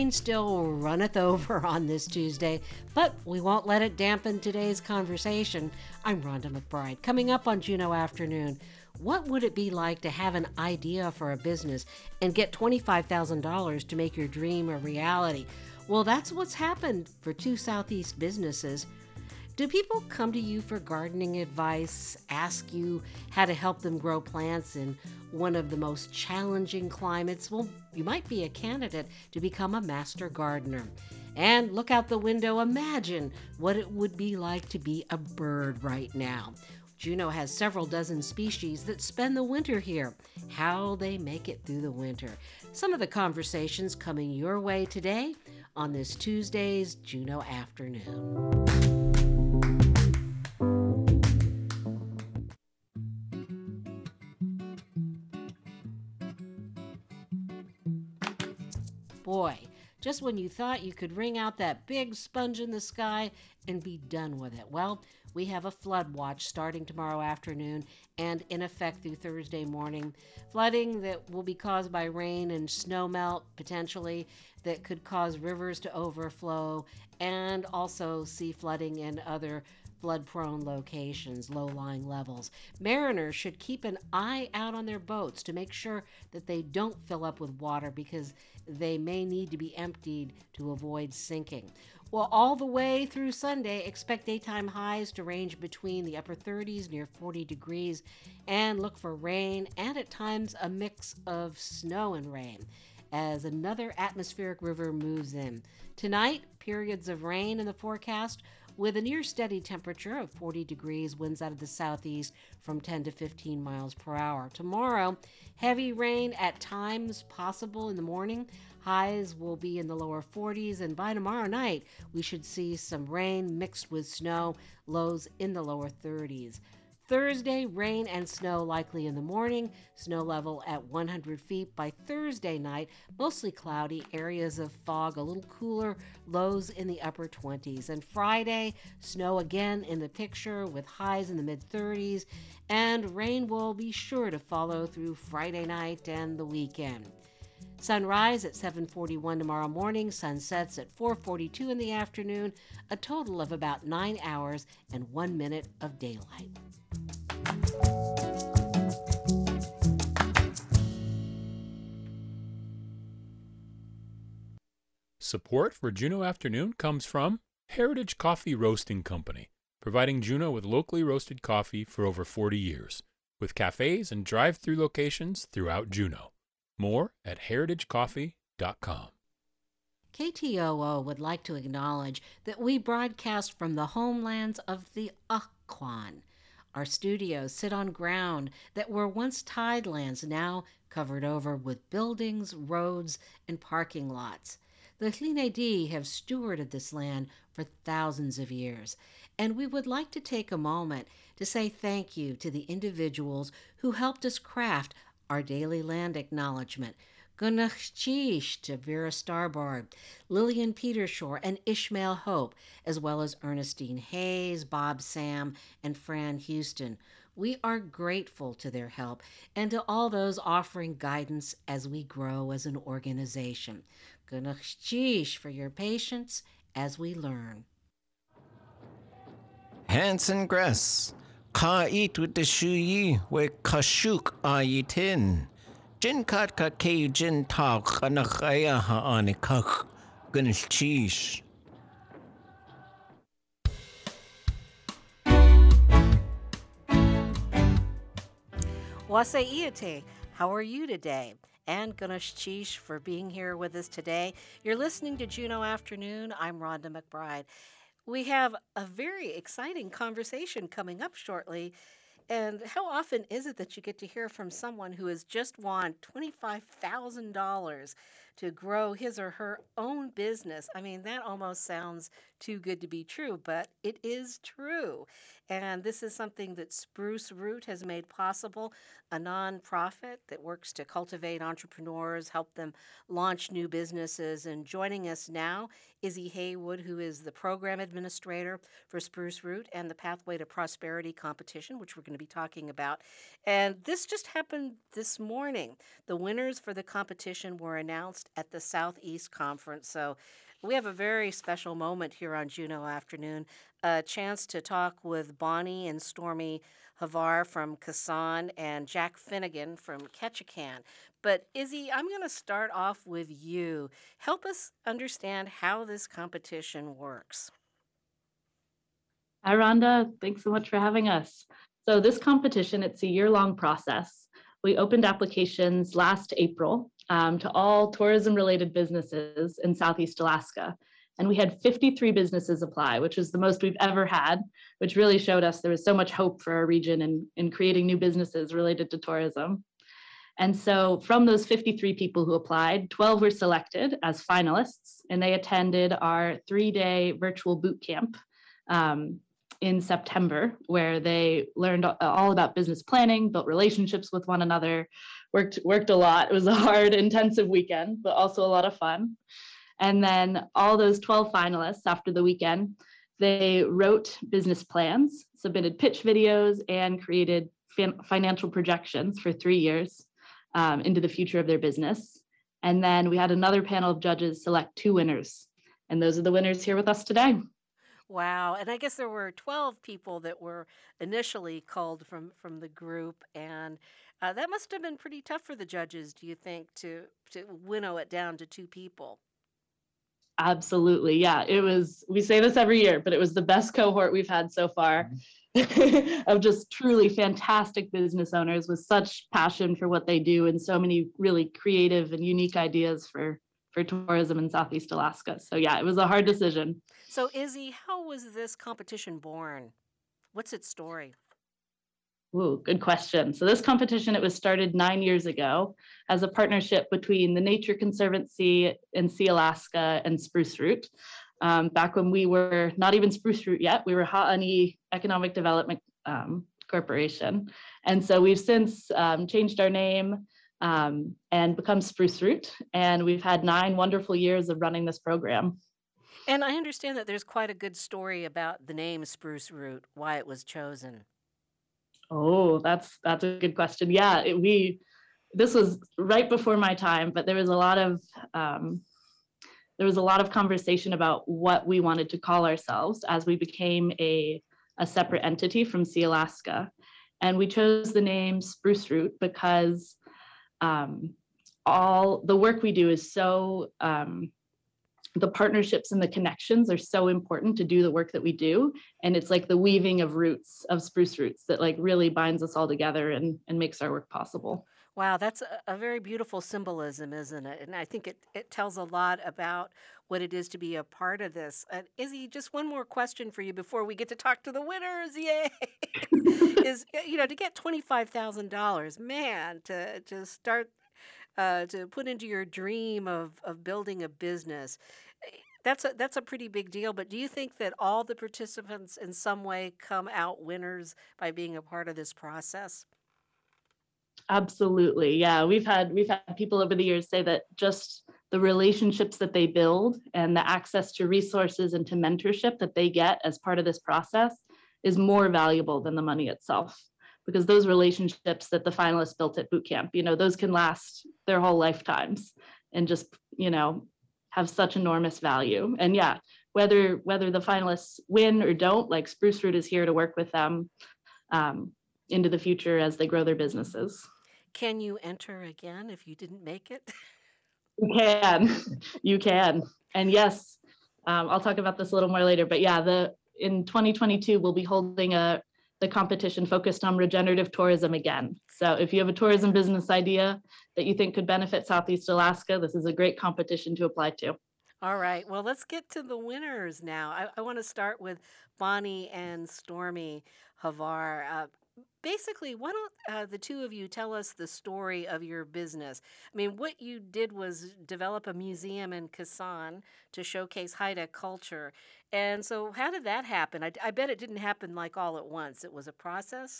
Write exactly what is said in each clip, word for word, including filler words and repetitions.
rain still runneth over on this Tuesday, but we won't let it dampen today's conversation. I'm Rhonda McBride. Coming up on Juneau Afternoon, what would it be like to have an idea for a business and get twenty-five thousand dollars to make your dream a reality? Well, that's what's happened for two Southeast businesses. Do people come to you for gardening advice, ask you how to help them grow plants in one of the most challenging climates? Well, you might be a candidate to become a master gardener. And look out the window, imagine what it would be like to be a bird right now. Juneau has several dozen species that spend the winter here. How they make it through the winter. Some of the conversations coming your way today on this Tuesday's Juneau Afternoon. Boy, just when you thought you could wring out that big sponge in the sky and be done with it. Well, we have a flood watch starting tomorrow afternoon and in effect through Thursday morning. Flooding that will be caused by rain and snow melt, potentially, that could cause rivers to overflow, and also see flooding in other flood-prone locations, low-lying levels. Mariners should keep an eye out on their boats to make sure that they don't fill up with water because they may need to be emptied to avoid sinking. Well, all the way through Sunday, expect daytime highs to range between the upper thirties, near forty degrees, and look for rain and at times a mix of snow and rain as another atmospheric river moves in. Tonight, periods of rain in the forecast with a near steady temperature of forty degrees, winds out of the southeast from ten to fifteen miles per hour. Tomorrow, heavy rain at times possible in the morning. Highs will be in the lower forties, and by tomorrow night, we should see some rain mixed with snow, lows in the lower thirties. Thursday, rain and snow likely in the morning, snow level at one hundred feet. By Thursday night, mostly cloudy, areas of fog, a little cooler, lows in the upper twenties. And Friday, snow again in the picture with highs in the mid thirties, and rain will be sure to follow through Friday night and the weekend. Sunrise at seven forty-one tomorrow morning, sunsets at four forty-two in the afternoon, a total of about nine hours and one minute of daylight. Support for Juneau Afternoon comes from Heritage Coffee Roasting Company, providing Juneau with locally roasted coffee for over forty years, with cafes and drive-through locations throughout Juneau. More at heritage coffee dot com. K T O O would like to acknowledge that we broadcast from the homelands of the Occoquan. Our studios sit on ground that were once tidelands, now covered over with buildings, roads, and parking lots. The Tlingit have stewarded this land for thousands of years, and we would like to take a moment to say thank you to the individuals who helped us craft our daily land acknowledgement. Gunachchish to Vera Starboard, Lillian Petershore, and Ishmael Hope, as well as Ernestine Hayes, Bob Sam, and Fran Houston. We are grateful to their help and to all those offering guidance as we grow as an organization. Gunachchish for your patience as we learn. Hanson Gress, Ka eat with the shuyi, we kashuk ayitin. Jin kat ka ke jin ta kanakaya ha anikak, gunachchish. Wasaiite, how are you today? And Gunachchish for being here with us today. You're listening to Juneau Afternoon. I'm Rhonda McBride. We have a very exciting conversation coming up shortly. And how often is it that you get to hear from someone who has just won twenty-five thousand dollars to grow his or her own business? I mean, that almost sounds too good to be true, but it is true. And this is something that Spruce Root has made possible, a nonprofit that works to cultivate entrepreneurs, help them launch new businesses. And joining us now, Izzy Haywood, who is the program administrator for Spruce Root and the Pathway to Prosperity competition, which we're going to be talking about. And this just happened this morning. The winners for the competition were announced at the Southeast Conference. So we have a very special moment here on Juneau Afternoon, a chance to talk with Bonnie and Stormy Havar from Kasson and Jack Finnegan from Ketchikan. But Izzy, I'm going to start off with you. Help us understand how this competition works. Hi, Rhonda. Thanks so much for having us. So this competition, it's a year-long process. We opened applications last April um, to all tourism-related businesses in Southeast Alaska. And we had fifty-three businesses apply, which is the most we've ever had, which really showed us there was so much hope for our region in, in creating new businesses related to tourism. And so from those fifty-three people who applied, twelve were selected as finalists, and they attended our three-day virtual boot camp um, in September, where they learned all about business planning, built relationships with one another, worked, worked a lot. It was a hard, intensive weekend, but also a lot of fun. And then all those twelve finalists after the weekend, they wrote business plans, submitted pitch videos, and created fin- financial projections for three years um, into the future of their business. And then we had another panel of judges select two winners. And those are the winners here with us today. Wow. And I guess there were twelve people that were initially called from, from the group. And uh, that must have been pretty tough for the judges, do you think, to, to winnow it down to two people? Absolutely. Yeah, it was, we say this every year, but it was the best cohort we've had so far of just truly fantastic business owners with such passion for what they do and so many really creative and unique ideas for for tourism in Southeast Alaska. So yeah, it was a hard decision. So Izzy, how was this competition born? What's its story? Ooh, good question. So this competition, it was started nine years ago as a partnership between the Nature Conservancy in Sea Alaska and Spruce Root. Um, back when we were not even Spruce Root yet, we were Ha'ani Economic Development um, Corporation. And so we've since um, changed our name um, and become Spruce Root. And we've had nine wonderful years of running this program. And I understand that there's quite a good story about the name Spruce Root, why it was chosen. Oh, that's that's a good question. Yeah, it, we this was right before my time, but there was a lot of um, there was a lot of conversation about what we wanted to call ourselves as we became a a separate entity from Sea Alaska, and we chose the name Spruce Root because um, all the work we do is so. Um, the partnerships and the connections are so important to do the work that we do. And it's like the weaving of roots, of spruce roots that like really binds us all together and, and makes our work possible. Wow, that's a, a very beautiful symbolism, isn't it? And I think it, it tells a lot about what it is to be a part of this. Uh, Izzy, just one more question for you before we get to talk to the winners. Yay! is, you know, to get twenty-five thousand dollars, man, to, to start Uh, to put into your dream of, of building a business. That's a, that's a pretty big deal, but do you think that all the participants in some way come out winners by being a part of this process? Absolutely. Yeah, we've had we've had people over the years say that just the relationships that they build and the access to resources and to mentorship that they get as part of this process is more valuable than the money itself. Because those relationships that the finalists built at boot camp, you know, those can last their whole lifetimes and just, you know, have such enormous value. And yeah, whether whether the finalists win or don't, like Spruce Root is here to work with them um, into the future as they grow their businesses. Can you enter again if you didn't make it? You can, you can. And yes, um, I'll talk about this a little more later, but yeah, the in twenty twenty-two, we'll be holding a the competition focused on regenerative tourism again. So if you have a tourism business idea that you think could benefit Southeast Alaska, this is a great competition to apply to. All right, well, let's get to the winners now. I, I want to start with Bonnie and Stormy Havar. Uh, basically, why don't uh, the two of you tell us the story of your business? I mean, what you did was develop a museum in Kasson to showcase Haida culture. And so how did that happen? I, I bet it didn't happen like all at once. It was a process?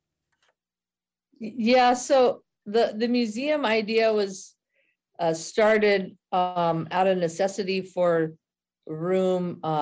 Yeah, so the, the museum idea was uh, started um, out of necessity for room. Uh,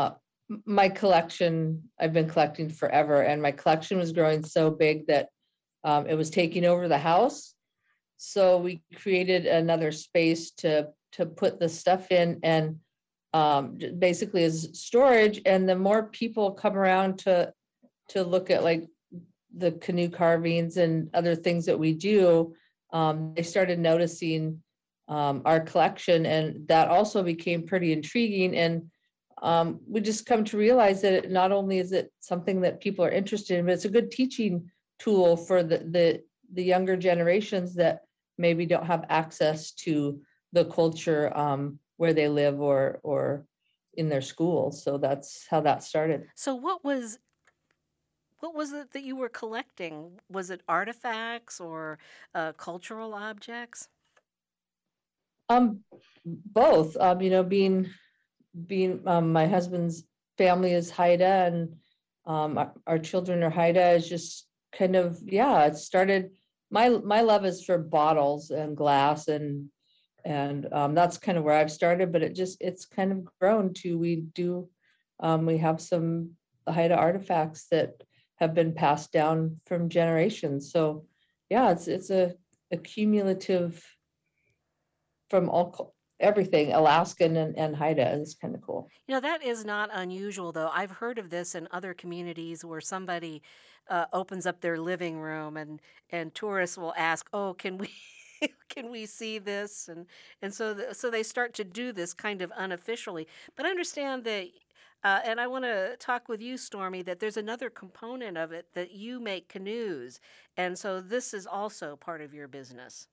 my collection, I've been collecting forever, and my collection was growing so big that um, it was taking over the house. So we created another space to to put the stuff in, and um, j- basically as storage. And the more people come around to to look at like the canoe carvings and other things that we do, um, they started noticing um, our collection, and that also became pretty intriguing. And um, we just come to realize that it, not only is it something that people are interested in, but it's a good teaching tool for the the, the younger generations that maybe don't have access to the culture um, where they live or or in their schools. So that's how that started. So what was what was it that you were collecting? Was it artifacts or uh, cultural objects? Um, both. Um, you know, being being um, my husband's family is Haida, and um, our, our children are Haida. Is just kind of yeah. It started. My my love is for bottles and glass, and and um, that's kind of where I've started. But it just it's kind of grown to we do um, we have some Haida artifacts that have been passed down from generations. So yeah, it's it's a, a cumulative from all cul- everything Alaskan and, and Haida. It's kind of cool. You know, that is not unusual, though. I've heard of this in other communities where somebody uh, opens up their living room and and tourists will ask, "Oh, can we can we see this?" And and so the, so they start to do this kind of unofficially. But I understand that, uh, and I want to talk with you, Stormy, that there's another component of it that you make canoes, and so this is also part of your business.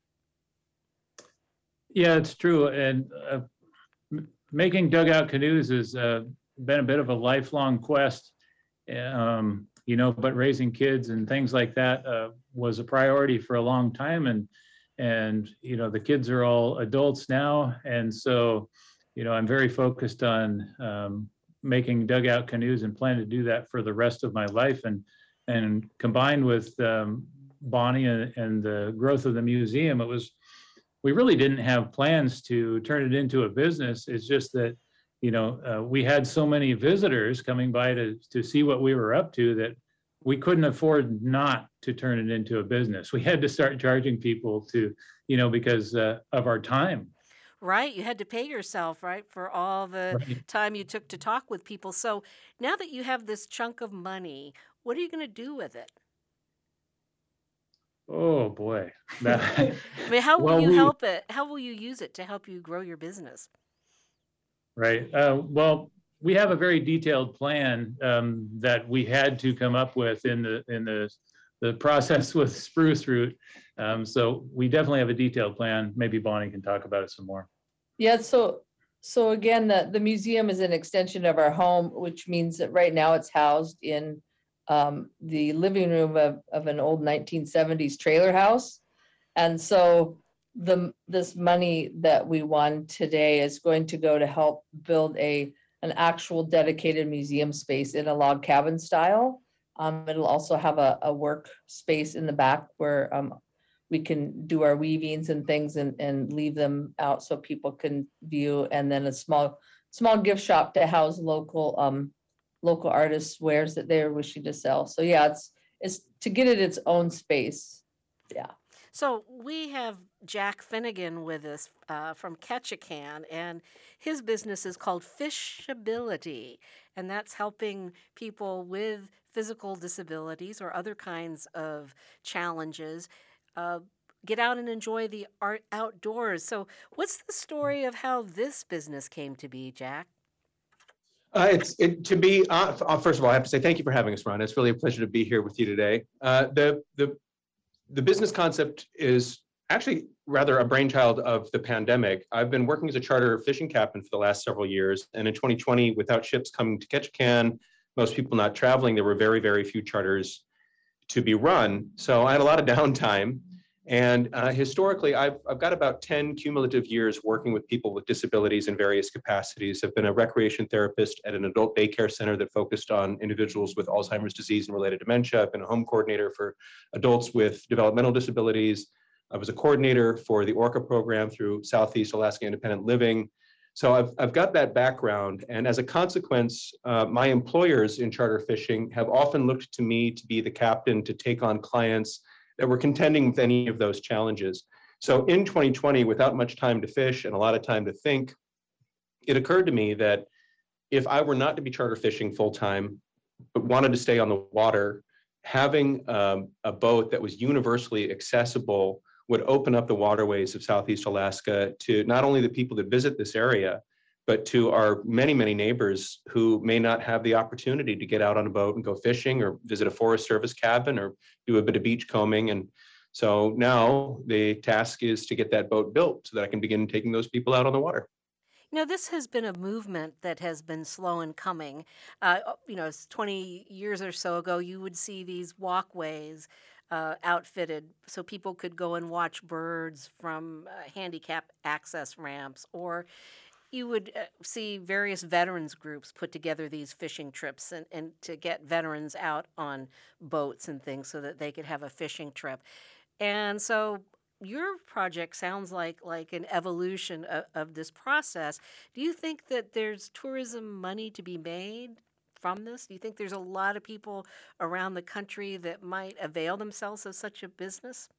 Yeah, it's true. And uh, m- making dugout canoes has uh, been a bit of a lifelong quest, um, you know, but raising kids and things like that uh, was a priority for a long time. And, and, you know, the kids are all adults now. And so, you know, I'm very focused on um, making dugout canoes and plan to do that for the rest of my life. And, and combined with um, Bonnie and, and the growth of the museum, it was we really didn't have plans to turn it into a business. It's just that, you know, uh, we had so many visitors coming by to, to see what we were up to that we couldn't afford not to turn it into a business. We had to start charging people to, you know, because uh, of our time. Right, you had to pay yourself, right, for all the Right. time you took to talk with people. So now that you have this chunk of money, what are you going to do with it? Oh boy. That, I mean, how will well, you we, help it? How will you use it to help you grow your business? right. Uh, well, we have a very detailed plan um, that we had to come up with in the in the the process with Spruce Root. Um, so we definitely have a detailed plan. Maybe Bonnie can talk about it some more. Yeah, so so again, the, the museum is an extension of our home, which means that right now it's housed in um, the living room of, of an old nineteen seventies trailer house. And so the this money that we won today is going to go to help build a an actual dedicated museum space in a log cabin style. Um, it'll also have a, a work space in the back where um, we can do our weavings and things and, and leave them out so people can view, and then a small small gift shop to house local um local artists' wares that they're wishing to sell. So yeah, it's it's to get it its own space. Yeah. So we have Jack Finnegan with us uh, from Ketchikan, and his business is called Fishability, and that's helping people with physical disabilities or other kinds of challenges uh, get out and enjoy the art outdoors. So what's the story of how this business came to be, Jack? Uh, it's it, to be uh, f- first of all, I have to say thank you for having us, Ron. It's really a pleasure to be here with you today. Uh, the the the business concept is actually rather a brainchild of the pandemic. I've been working as a charter fishing captain for the last several years, and in twenty twenty, without ships coming to Ketchikan, most people not traveling, there were very very few charters to be run. So I had a lot of downtime. And uh, historically, I've, I've got about ten cumulative years working with people with disabilities in various capacities. I've been a recreation therapist at an adult daycare center that focused on individuals with Alzheimer's disease and related dementia. I've been a home coordinator for adults with developmental disabilities. I was a coordinator for the ORCA program through Southeast Alaska Independent Living. So I've, I've got that background. And as a consequence, uh, my employers in charter fishing have often looked to me to be the captain to take on clients that were contending with any of those challenges. So in twenty twenty, without much time to fish and a lot of time to think, it occurred to me that if I were not to be charter fishing full time, but wanted to stay on the water, having um, a boat that was universally accessible would open up the waterways of Southeast Alaska to not only the people that visit this area, but to our many, many neighbors who may not have the opportunity to get out on a boat and go fishing or visit a Forest Service cabin or do a bit of beach combing. And so now the task is to get that boat built so that I can begin taking those people out on the water. You know, this has been a movement that has been slow in coming. Uh, you know, twenty years or so ago, you would see these walkways uh, outfitted so people could go and watch birds from uh, handicap access ramps, or you would uh, see various veterans groups put together these fishing trips and, and to get veterans out on boats and things so that they could have a fishing trip. And so your project sounds like like an evolution of, of this process. Do you think that there's tourism money to be made from this? Do you think there's a lot of people around the country that might avail themselves of such a business?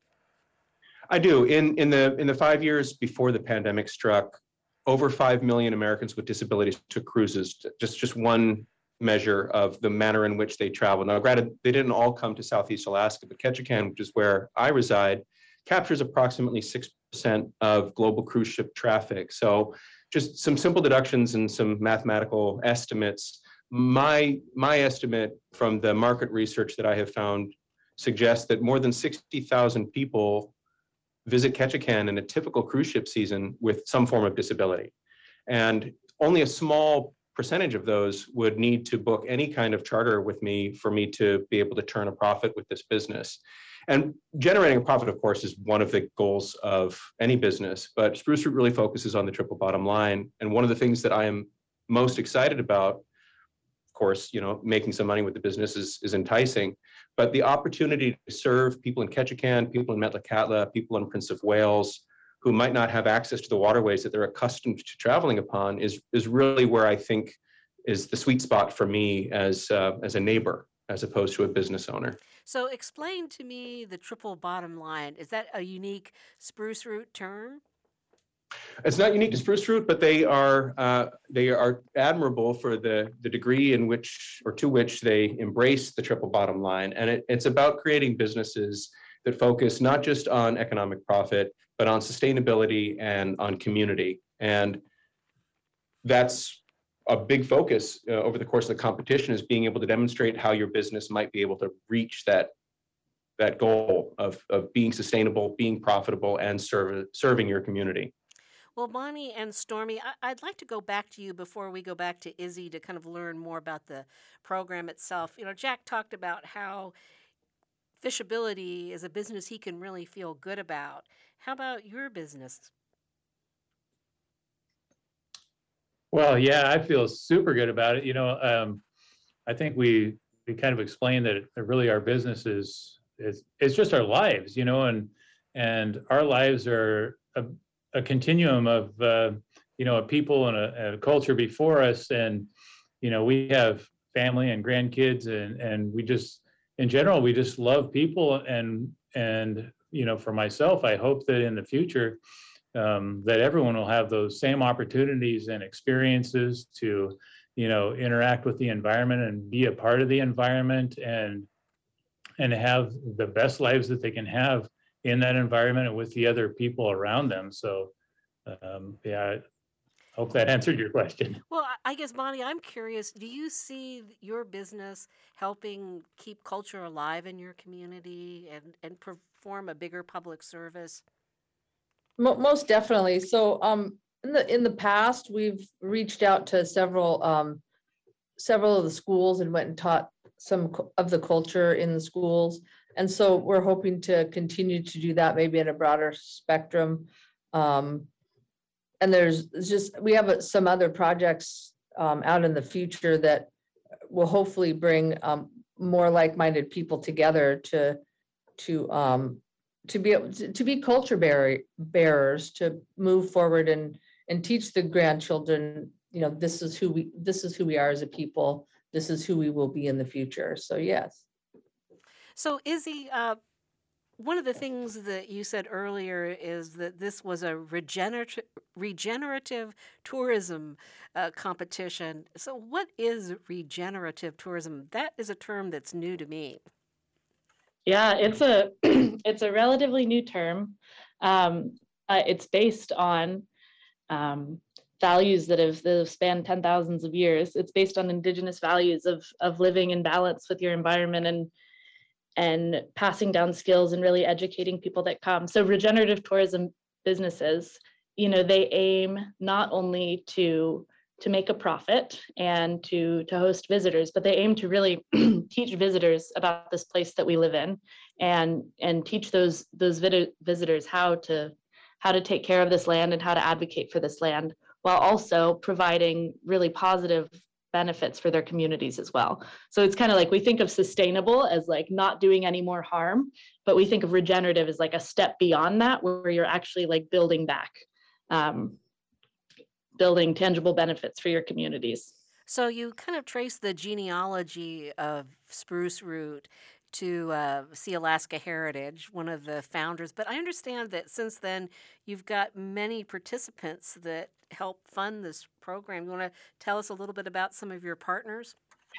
I do. In in the in the five years before the pandemic struck, over five million Americans with disabilities took cruises. Just just one measure of the manner in which they travel. Now, granted, they didn't all come to Southeast Alaska, but Ketchikan, which is where I reside, captures approximately six percent of global cruise ship traffic. So just some simple deductions and some mathematical estimates. My, my estimate from the market research that I have found suggests that more than sixty thousand people visit Ketchikan in a typical cruise ship season with some form of disability. And only a small percentage of those would need to book any kind of charter with me for me to be able to turn a profit with this business. And generating a profit, of course, is one of the goals of any business, but Spruce Root really focuses on the triple bottom line. And one of the things that I am most excited about, of course, you know, making some money with the business is, is enticing, but the opportunity to serve people in Ketchikan, people in Metlakatla, people in Prince of Wales, who might not have access to the waterways that they're accustomed to traveling upon is, is really where I think is the sweet spot for me as, uh, as a neighbor, as opposed to a business owner. So explain to me the triple bottom line. Is that a unique Spruce Root term? It's not unique to Spruce Root, but they are uh, they are admirable for the the degree in which or to which they embrace the triple bottom line. And it, it's about creating businesses that focus not just on economic profit, but on sustainability and on community. And that's a big focus uh, over the course of the competition, is being able to demonstrate how your business might be able to reach that that goal of, of being sustainable, being profitable, and serve, serving your community. Well, Bonnie and Stormy, I- I'd like to go back to you before we go back to Izzy to kind of learn more about the program itself. You know, Jack talked about how fishability is a business he can really feel good about. How about your business? Well, yeah, I feel super good about it. You know, um, I think we we kind of explained that it, really our business is, is it's just our lives, you know, and and our lives are a, a continuum of uh, you know, a people and a, a culture before us, and you know, we have family and grandkids, and and we just in general we just love people, and and you know, for myself, I hope that in the future um, that everyone will have those same opportunities and experiences to, you know, interact with the environment and be a part of the environment, and and have the best lives that they can have in that environment and with the other people around them. So um, yeah, I hope that answered your question. Well, I I guess, Bonnie, I'm curious, do you see your business helping keep culture alive in your community and, and perform a bigger public service? Mo- Most definitely. So, um, in the, in the past, we've reached out to several, um, several of the schools and went and taught some cu- of the culture in the schools. And so we're hoping to continue to do that, maybe in a broader spectrum. Um, and there's it's just, we have uh, some other projects, um, out in the future that will hopefully bring, um, more like-minded people together to, to, um, to be able to, to be culture bearer, bearers, to move forward and and teach the grandchildren, you know, this is who we, this is who we are as a people. This is who we will be in the future. So yes. So, Izzy, uh, one of the things that you said earlier is that this was a regenerative, regenerative tourism uh, competition. So, what is regenerative tourism? That is a term that's new to me. Yeah, it's a it's a relatively new term. Um, uh, it's based on um, values that have, that have spanned ten thousands of years. It's based on indigenous values of of living in balance with your environment and and passing down skills and really educating people that come. So regenerative tourism businesses, you know, they aim not only to to make a profit and to to host visitors, but they aim to really teach visitors about this place that we live in, and and teach those those vid- visitors how to how to take care of this land and how to advocate for this land, while also providing really positive benefits for their communities as well. So it's kind of like we think of sustainable as like not doing any more harm, but we think of regenerative as like a step beyond that, where you're actually like building back. Um, building tangible benefits for your communities. So you kind of trace the genealogy of Spruce Root to uh, Sealaska Heritage, one of the founders. But I understand that since then, you've got many participants that help fund this program. You want to tell us a little bit about some of your partners?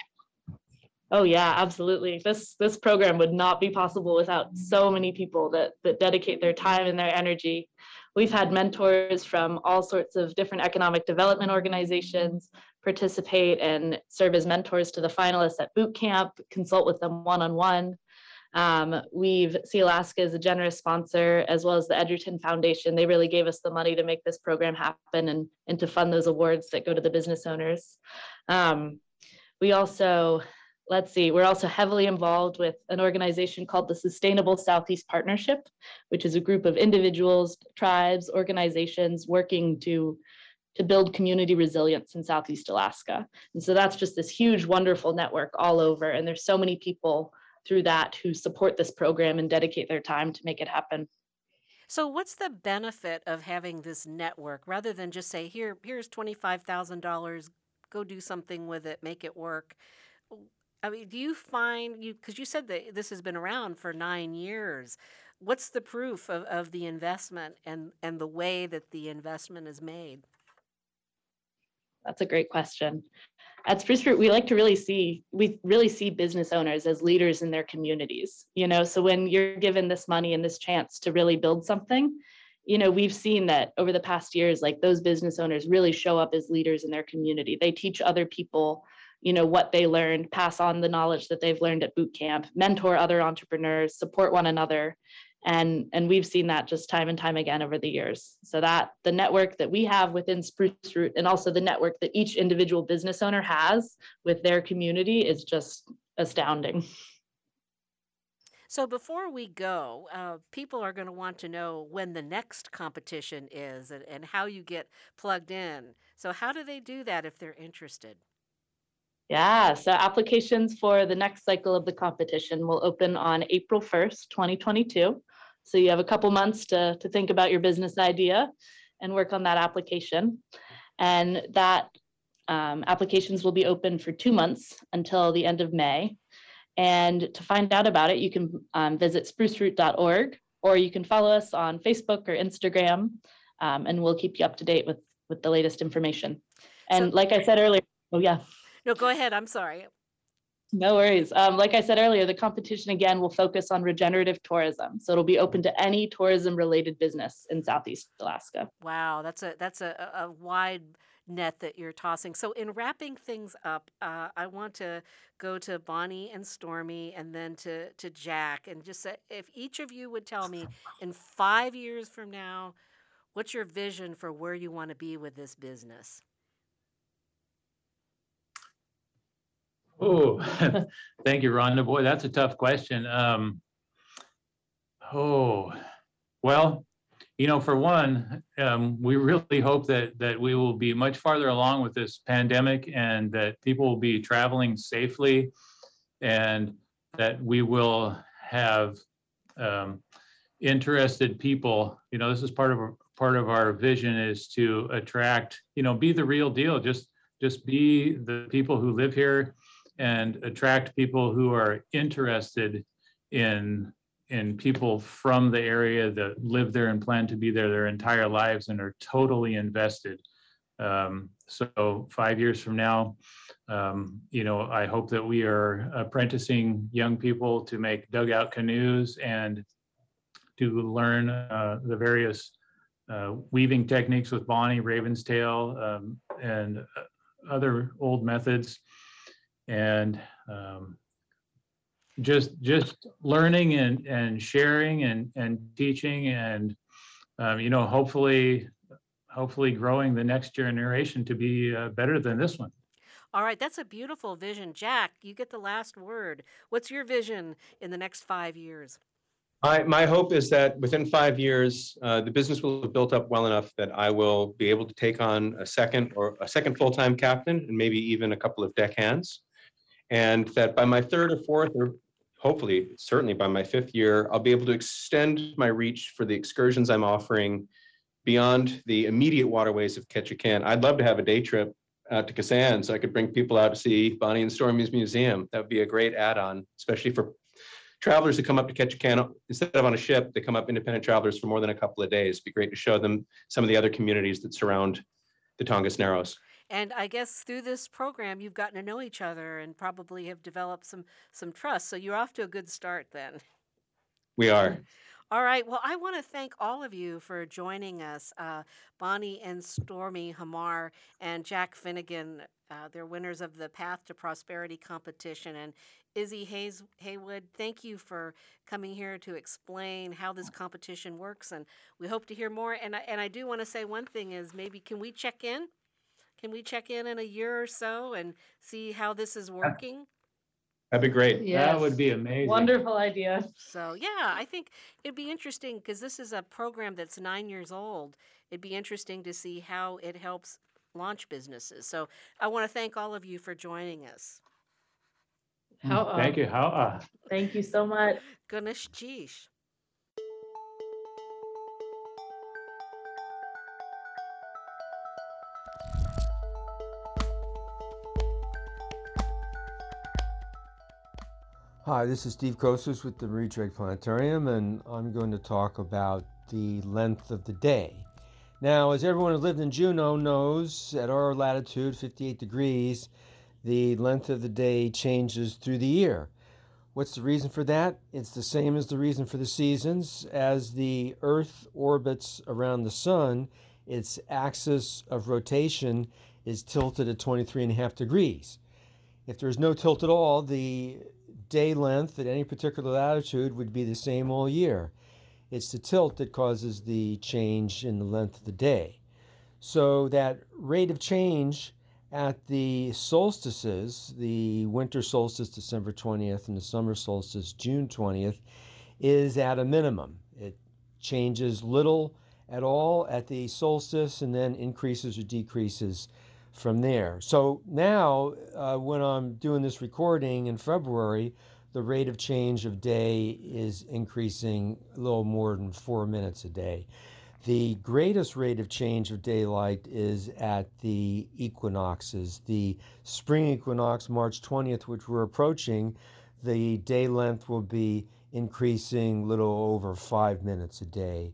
Oh yeah, absolutely. This this program would not be possible without so many people that that dedicate their time and their energy. We've had mentors from all sorts of different economic development organizations participate and serve as mentors to the finalists at boot camp, consult with them one-on-one. Um, we've, Sealaska is a generous sponsor, as well as the Edgerton Foundation. They really gave us the money to make this program happen and, and to fund those awards that go to the business owners. Um, we also, let's see, we're also heavily involved with an organization called the Sustainable Southeast Partnership, which is a group of individuals, tribes, organizations working to, to build community resilience in Southeast Alaska. And so that's just this huge, wonderful network all over. And there's so many people through that who support this program and dedicate their time to make it happen. So what's the benefit of having this network rather than just say, here, here's twenty-five thousand dollars, go do something with it, make it work? I mean, do you find, you because you said that this has been around for nine years. What's the proof of, of the investment and, and the way that the investment is made? That's a great question. At Spruce Root, we like to really see, we really see business owners as leaders in their communities, you know, so when you're given this money and this chance to really build something, you know, we've seen that over the past years, like those business owners really show up as leaders in their community. They teach other people, you know, what they learned, pass on the knowledge that they've learned at boot camp, mentor other entrepreneurs, support one another. And, and we've seen that just time and time again over the years. So that the network that we have within Spruce Root and also the network that each individual business owner has with their community is just astounding. So before we go, uh, people are going to want to know when the next competition is and, and how you get plugged in. So how do they do that if they're interested? Yeah, so applications for the next cycle of the competition will open on April first, twenty twenty-two. So you have a couple months to, to think about your business idea and work on that application. And that um, applications will be open for two months until the end of May. And to find out about it, you can um, visit spruce root dot org, or you can follow us on Facebook or Instagram, um, and we'll keep you up to date with, with the latest information. And So- like I said earlier, oh yeah. No, go ahead. I'm sorry. No worries. Um, like I said earlier, the competition again will focus on regenerative tourism. So it'll be open to any tourism related business in Southeast Alaska. Wow, that's a that's a, a wide net that you're tossing. So in wrapping things up, uh, I want to go to Bonnie and Stormy and then to, to Jack and just say, if each of you would tell me in five years from now, what's your vision for where you want to be with this business? Oh, thank you, Rhonda. Boy, that's a tough question. Um, oh, well, you know, for one, um, we really hope that that we will be much farther along with this pandemic and that people will be traveling safely and that we will have um, interested people. You know, this is part of part of our vision is to attract, you know, be the real deal. Just just be the people who live here and attract people who are interested in in people from the area that live there and plan to be there their entire lives and are totally invested. Um, so five years from now, um, you know, I hope that we are apprenticing young people to make dugout canoes and to learn uh, the various uh, weaving techniques with Bonnie, Raven's Tail, um, and other old methods. And um, just just learning and, and sharing and, and teaching and, um, you know, hopefully, hopefully growing the next generation to be uh, better than this one. All right, that's a beautiful vision. Jack, you get the last word. What's your vision in the next five years? My, my hope is that within five years, uh, the business will have built up well enough that I will be able to take on a second or a second full-time captain and maybe even a couple of deckhands. And that by my third or fourth, or hopefully, certainly by my fifth year, I'll be able to extend my reach for the excursions I'm offering beyond the immediate waterways of Ketchikan. I'd love to have a day trip out to Kasan so I could bring people out to see Bonnie and Stormy's museum. That would be a great add-on, especially for travelers who come up to Ketchikan. Instead of on a ship, they come up independent travelers for more than a couple of days. It'd be great to show them some of the other communities that surround the Tongass Narrows. And I guess through this program, you've gotten to know each other and probably have developed some some trust. So you're off to a good start then. We are. All right. Well, I want to thank all of you for joining us. Uh, Bonnie and Stormy Hamar and Jack Finnegan, uh, they're winners of the Path to Prosperity competition. And Izzy Hayes, Haywood, thank you for coming here to explain how this competition works. And we hope to hear more. And I, and I do want to say one thing is maybe can we check in? Can we check in in a year or so and see how this is working? That'd be great. Yes. That would be amazing. Wonderful idea. So, yeah, I think it'd be interesting because this is a program that's nine years old. It'd be interesting to see how it helps launch businesses. So I want to thank all of you for joining us. How, uh, Thank you. How, uh, Thank you so much. Ganesh Jish. Hi, this is Steve Kostis with the Marie Drake Planetarium, and I'm going to talk about the length of the day. Now, as everyone who lived in Juneau knows, at our latitude, fifty-eight degrees, the length of the day changes through the year. What's the reason for that? It's the same as the reason for the seasons. As the Earth orbits around the sun, its axis of rotation is tilted at twenty-three and a half degrees. If there's no tilt at all, the day length at any particular latitude would be the same all year. It's the tilt that causes the change in the length of the day. So that rate of change at the solstices, the winter solstice December twentieth and the summer solstice June twentieth, is at a minimum. It changes little at all at the solstice and then increases or decreases from there. So now, uh, when I'm doing this recording in February, the rate of change of day is increasing a little more than four minutes a day. The greatest rate of change of daylight is at the equinoxes. The spring equinox, March twentieth, which we're approaching, the day length will be increasing a little over five minutes a day.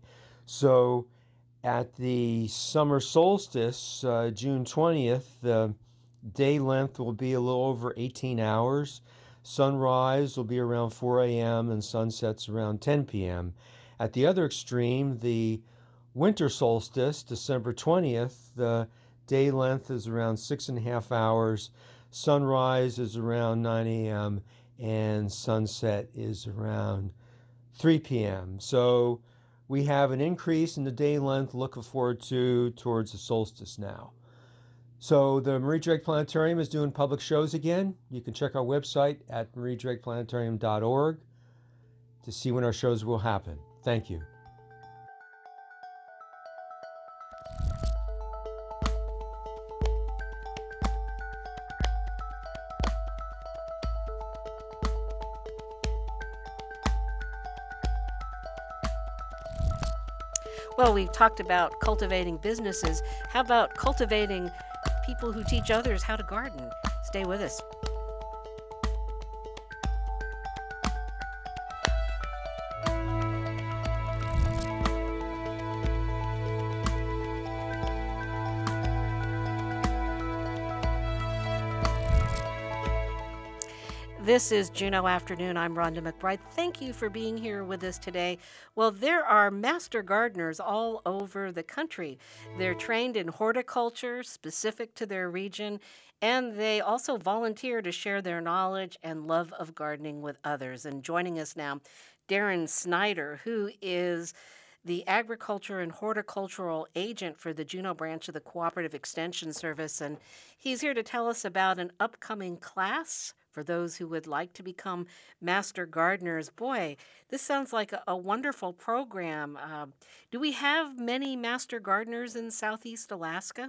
So at the summer solstice, uh, June twentieth, the day length will be a little over eighteen hours. Sunrise will be around four a.m. and sunsets around ten p.m. At the other extreme, the winter solstice, December twentieth, the day length is around six and a half hours. Sunrise is around nine a.m. and sunset is around three p.m. So we have an increase in the day length looking forward to towards the solstice now. So the Marie Drake Planetarium is doing public shows again. You can check our website at marie drake planetarium dot org to see when our shows will happen. Thank you. Well, we've talked about cultivating businesses. How about cultivating people who teach others how to garden? Stay with us. This is Juneau Afternoon. I'm Rhonda McBride. Thank you for being here with us today. Well, there are master gardeners all over the country. They're trained in horticulture specific to their region, and they also volunteer to share their knowledge and love of gardening with others. And joining us now, Darren Snyder, who is the agriculture and horticultural agent for the Juneau branch of the Cooperative Extension Service. And he's here to tell us about an upcoming class for those who would like to become master gardeners. Boy, this sounds like a, a wonderful program. Uh, do we have many master gardeners in Southeast Alaska?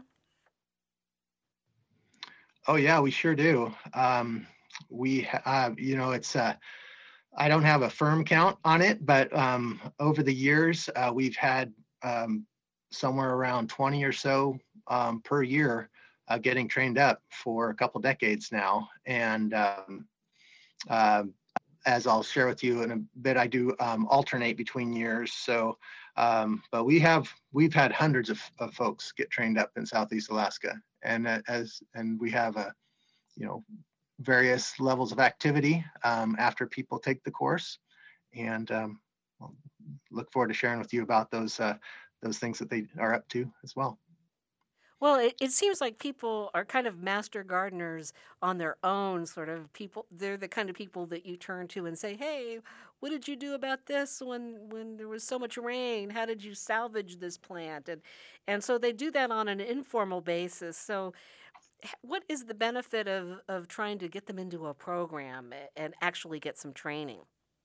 Oh yeah, we sure do. Um, we, uh, you know, it's, uh, I don't have a firm count on it, but um, over the years, uh, we've had um, somewhere around twenty or so um, per year uh, getting trained up for a couple decades now. And um, uh, as I'll share with you in a bit, I do um, alternate between years. So, um, but we have, we've had hundreds of, of folks get trained up in Southeast Alaska. And uh, as, and we have a, you know, various levels of activity um, after people take the course. And um, I'll look forward to sharing with you about those, uh, those things that they are up to as well. Well, it, it seems like people are kind of master gardeners on their own, sort of people. They're the kind of people that you turn to and say, hey, what did you do about this when, when there was so much rain? How did you salvage this plant? And, and so they do that on an informal basis. So what is the benefit of, of trying to get them into a program and actually get some training?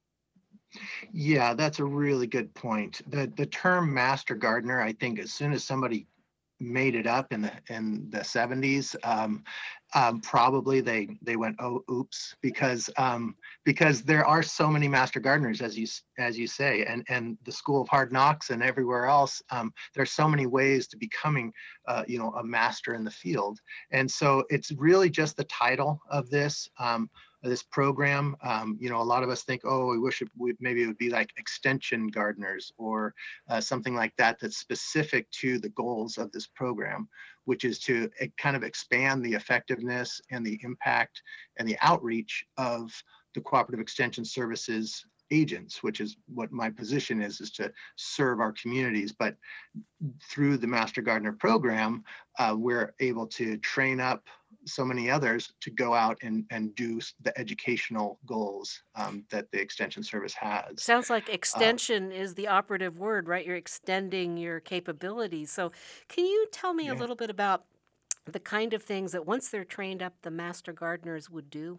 Yeah, that's a really good point. The, the term master gardener, I think as soon as somebody made it up in the in the seventies, um, um, probably they they went, oh oops, because um, because there are so many master gardeners, as you as you say, and and the School of Hard Knocks and everywhere else. Um, there's so many ways to becoming uh, you know a master in the field, and so it's really just the title of this. Um, this program, um, you know, a lot of us think, oh, we wish it would, maybe it would be like extension gardeners or uh, something like that that's specific to the goals of this program, which is to uh, kind of expand the effectiveness and the impact and the outreach of the Cooperative Extension Services agents, which is what my position is, is to serve our communities. But through the Master Gardener program, uh, we're able to train up so many others to go out and, and do the educational goals um, that the Extension Service has. Sounds like extension uh, is the operative word, right? You're extending your capabilities. So can you tell me yeah. a little bit about the kind of things that once they're trained up, the master gardeners would do?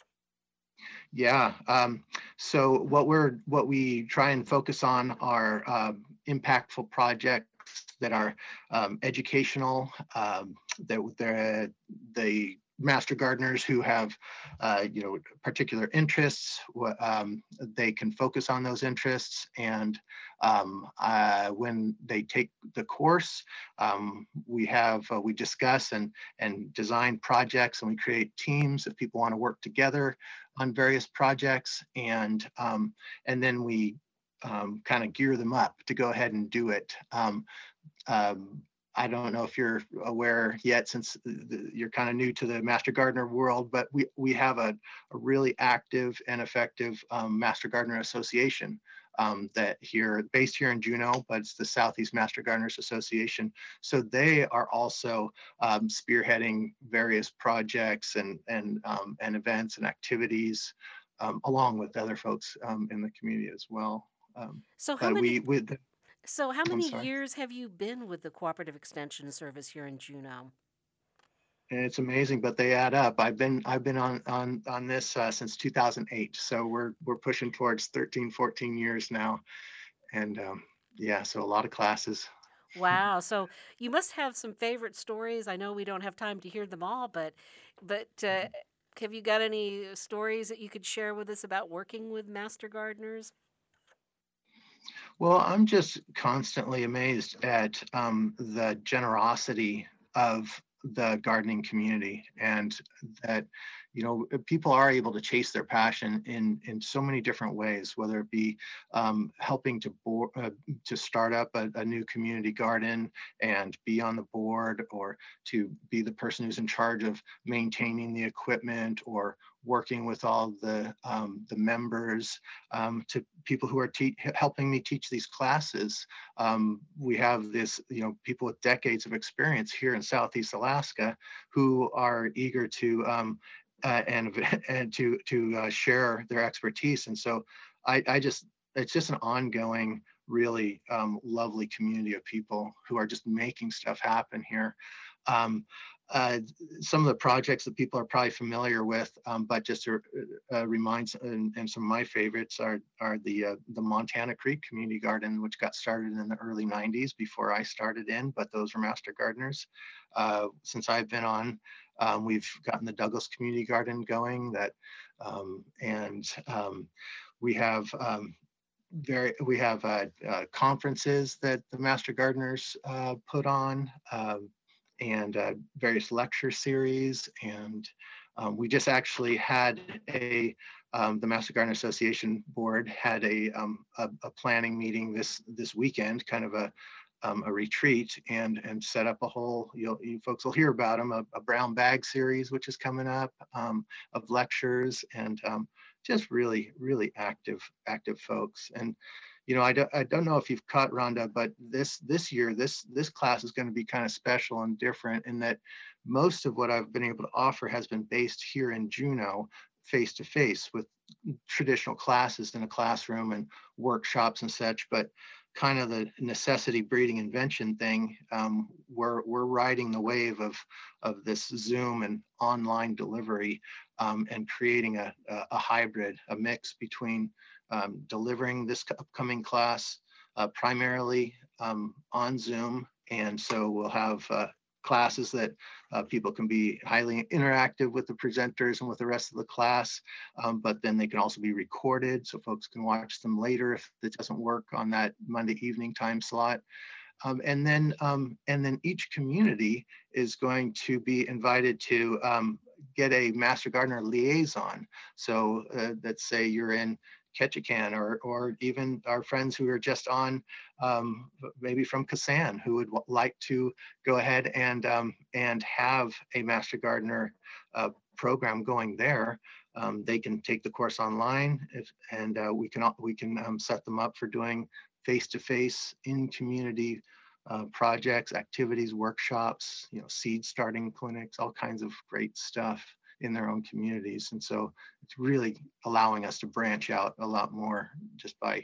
Yeah. Um, so what we're what we try and focus on are uh, impactful projects that are um, educational. Um, that the the master gardeners who have uh, you know particular interests, um, they can focus on those interests, and um, uh, when they take the course, um, we have uh, we discuss and and design projects, and we create teams if people want to work together on various projects, and um, and then we um, kind of gear them up to go ahead and do it. Um, um, I don't know if you're aware yet, since you're kind of new to the Master Gardener world, but we, we have a, a really active and effective um, Master Gardener Association um, that here, based here in Juneau, but it's the Southeast Master Gardeners Association. So they are also um, spearheading various projects and, and, um, and events and activities, um, along with other folks um, in the community as well. Um, so how many? We, with the, So how many years have you been with the Cooperative Extension Service here in Juneau? And it's amazing, but they add up. I've been I've been on on on this uh, since two thousand eight, so we're we're pushing towards thirteen, fourteen years now, and um, yeah, so a lot of classes. Wow! So you must have some favorite stories. I know we don't have time to hear them all, but but uh, have you got any stories that you could share with us about working with master gardeners? Well, I'm just constantly amazed at um, the generosity of the gardening community, and that, you know, people are able to chase their passion in in so many different ways, whether it be um, helping to board, uh, to start up a, a new community garden and be on the board, or to be the person who's in charge of maintaining the equipment, or working with all the um, the members, um, to people who are te- helping me teach these classes. Um, we have this, you know, people with decades of experience here in Southeast Alaska who are eager to um, uh, and and to to uh, share their expertise. And so I, I just it's just an ongoing, really um, lovely community of people who are just making stuff happen here. Um, uh, some of the projects that people are probably familiar with, um, but just to uh, remind, and, and some of my favorites are are the uh, the Montana Creek Community Garden, which got started in the early nineties before I started in, but those were master gardeners. Uh, since I've been on, um, we've gotten the Douglas Community Garden going, that, um, and um, we have um, very we have uh, uh, conferences that the master gardeners uh, put on. Um, and uh, various lecture series. And um, we just actually had a, um, the Master Gardener Association board had a, um, a, a planning meeting this this weekend, kind of a, um, a retreat, and, and set up a whole, you'll, you folks will hear about them, a, a brown bag series, which is coming up, um, of lectures, and um, just really, really active, active folks. And you know, I don't, I don't know if you've caught, Rhonda, but this this year, this this class is going to be kind of special and different in that most of what I've been able to offer has been based here in Juneau, face to face, with traditional classes in a classroom and workshops and such. But kind of the necessity breeding invention thing, um, we're we're riding the wave of of this Zoom and online delivery, um, and creating a, a a hybrid, a mix between Um, delivering this upcoming class uh, primarily um, on Zoom. And so we'll have uh, classes that uh, people can be highly interactive with the presenters and with the rest of the class, um, but then they can also be recorded so folks can watch them later if it doesn't work on that Monday evening time slot. Um, and then um, and then each community is going to be invited to um, get a Master Gardener liaison. So uh, let's say you're in Ketchikan, or or even our friends who are just on, um, maybe from Kasan, who would like to go ahead and um, and have a Master Gardener uh, program going there. Um, they can take the course online, if, and uh, we can we can um, set them up for doing face-to-face in community uh, projects, activities, workshops, you know, seed starting clinics, all kinds of great stuff in their own communities. And so it's really allowing us to branch out a lot more just by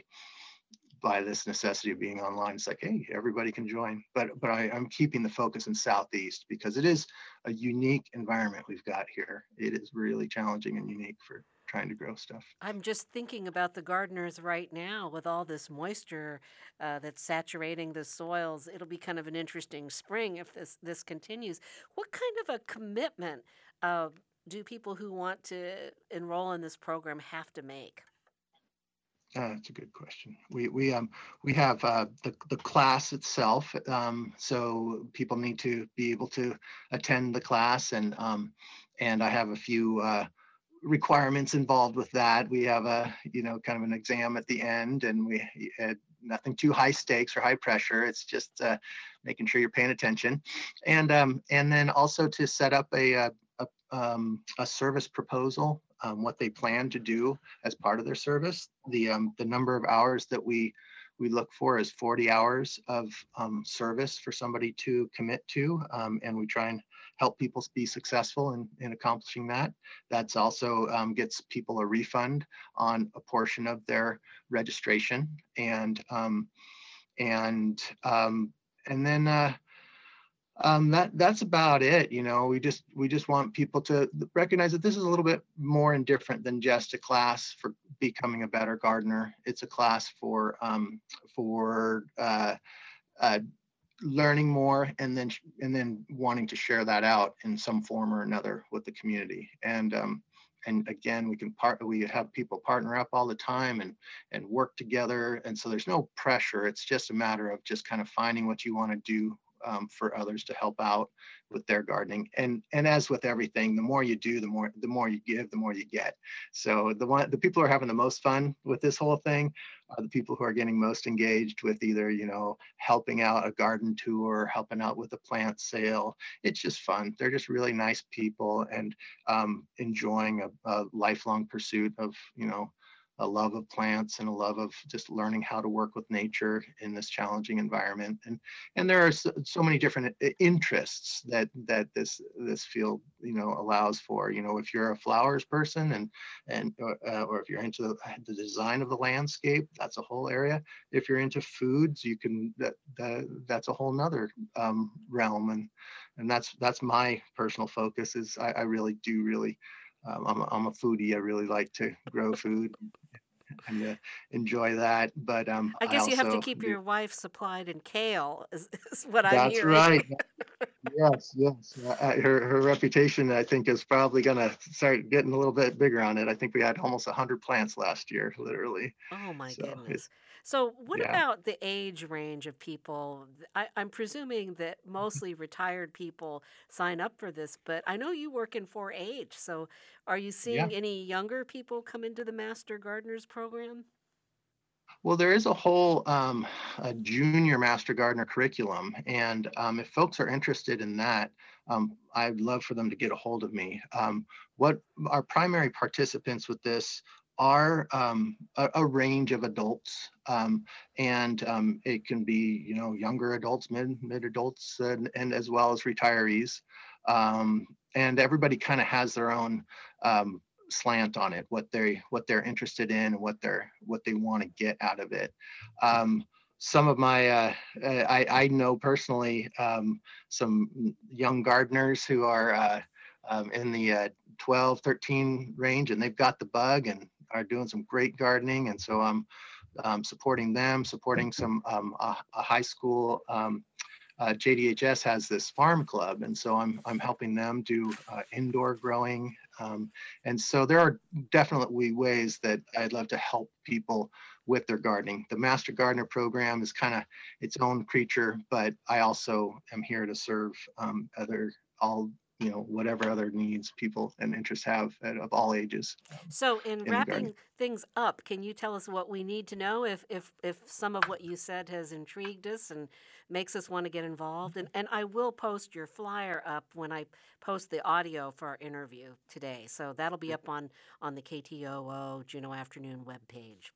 by this necessity of being online. It's like, hey, everybody can join. But but I, I'm keeping the focus in Southeast because it is a unique environment we've got here. It is really challenging and unique for trying to grow stuff. I'm just thinking about the gardeners right now with all this moisture uh, that's saturating the soils. It'll be kind of an interesting spring if this, this continues. What kind of a commitment uh, do people who want to enroll in this program have to make? Uh, that's a good question. We we um we have uh, the the class itself. Um, so people need to be able to attend the class, and um and I have a few uh, requirements involved with that. We have a you know kind of an exam at the end, and we had nothing too high stakes or high pressure. It's just uh, making sure you're paying attention, and um and then also to set up a a, a, um, a service proposal. Um, what they plan to do as part of their service. The um, the number of hours that we we look for is forty hours of um, service for somebody to commit to, um, and we try and help people be successful in, in accomplishing that. That's also um, gets people a refund on a portion of their registration, and um, and um, and then. Uh, Um, that that's about it. You know, we just we just want people to recognize that this is a little bit more and different than just a class for becoming a better gardener. It's a class for um, for uh, uh, learning more, and then and then wanting to share that out in some form or another with the community. And um, and again, we can part, we have people partner up all the time and, and work together. And so there's no pressure. It's just a matter of just kind of finding what you want to do um, for others to help out with their gardening. And, and as with everything, the more you do, the more, the more you give, the more you get. So the one, the people who are having the most fun with this whole thing are the people who are getting most engaged with either, you know, helping out a garden tour, helping out with a plant sale. It's just fun. They're just really nice people and um, enjoying a, a lifelong pursuit of, you know, a love of plants and a love of just learning how to work with nature in this challenging environment. And and there are so, so many different interests that that this this field, you know, allows for. You know, if you're a flowers person and and uh, or if you're into the, the design of the landscape, that's a whole area. If you're into foods, you can that, that that's a whole nother um, realm. And and that's that's my personal focus. Is I, I really do really. Um, I'm, a, I'm a foodie. I really like to grow food and uh, enjoy that. But um, I guess I you have to also keep do- your wife supplied in kale, is, is what I'm That's hearing. right. Yes, yes. Uh, her her reputation, I think, is probably going to start getting a little bit bigger on it. I think we had almost one hundred plants last year, literally. Oh my So goodness. it's- So what yeah. about the age range of people? I, I'm presuming that mostly retired people sign up for this, but I know you work in four H. So are you seeing any younger people come into the Master Gardeners program? Well, there is a whole um, a junior master gardener curriculum, and um, if folks are interested in that, um, I'd love for them to get a hold of me. Um, what our primary participants with this are um, a, a range of adults, um, and um, it can be, you know, younger adults, mid mid adults, and, and as well as retirees, um, and everybody kind of has their own um, slant on it, what they what they're interested in, and what they're what they want to get out of it. Um, some of my uh, I, I know personally um, some young gardeners who are uh, um, in the uh, twelve, thirteen range, and they've got the bug and are doing some great gardening. And so I'm um, supporting them, supporting some um, a, a high school. Um, Uh, J D H S has this farm club, and so I'm I'm helping them do uh, indoor growing, um, and so there are definitely ways that I'd love to help people with their gardening. The Master Gardener program is kind of its own creature, but I also am here to serve um, other all you know whatever other needs people and interests have at, of all ages. So in the wrapping garden. things up, can you tell us what we need to know if if if some of what you said has intrigued us and makes us want to get involved? And and I will post your flyer up when I post the audio for our interview today. So that'll be up on on the K T O O Juneau Afternoon webpage.